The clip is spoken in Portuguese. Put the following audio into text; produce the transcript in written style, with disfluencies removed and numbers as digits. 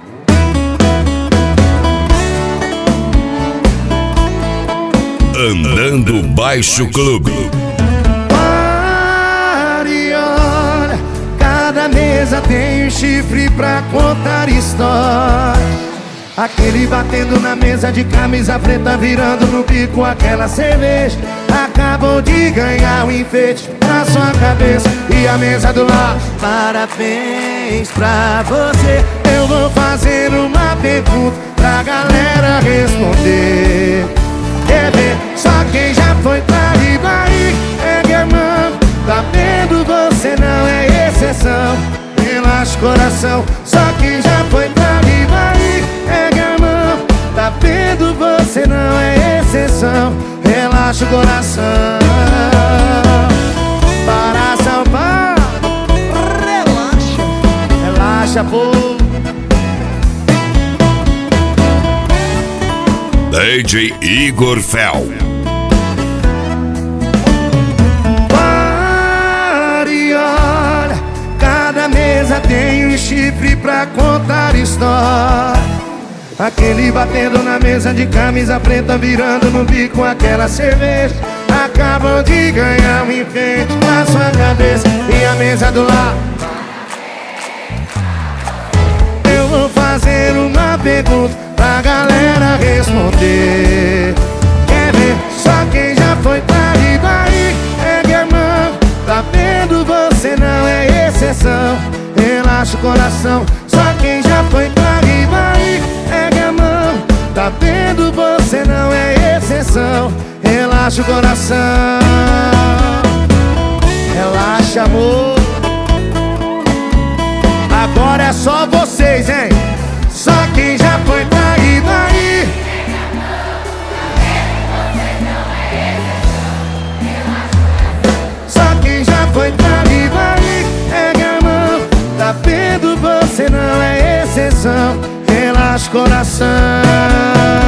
Andando Baixo Clube. Pare, olha, cada mesa tem um chifre pra contar história. Aquele batendo na mesa de camisa preta, virando no bico aquela cerveja. Acabou de ganhar um enfeite na sua cabeça. E a mesa do lado, parabéns pra você. Eu vou fazer uma pergunta pra galera responder. Quer ver? Só quem já foi pra Ribaí ergue a mão. Tá vendo? Você não é exceção. Relaxa o coração. Só quem já foi pra Ribaí ergue a mão. Tá vendo? Você não é exceção. Relaxa o coração. Para São Paulo, relaxa, relaxa, pô. DJ Igor Fel. Pare, olha, cada mesa tem um chifre pra contar história. Aquele batendo na mesa de camisa preta, virando no bico aquela cerveja. Acabam de ganhar um enfeite na sua cabeça. E a mesa do lado, eu vou fazer uma pergunta pra galera responder. Quer ver? Só quem já foi pra Ribaí ergue a mão. Tá vendo? Você não é exceção. Relaxa o coração. Só quem já foi pra Ribaí ergue a mão. Tá vendo? Você não é exceção. Relaxa o coração. Relaxa, amor. Agora é só vocês, hein? Só quem já foi pra Ribaí. Só quem já foi pra Ribaí ergue a mão. Tá vendo? Você não é exceção. Relaxa o coração.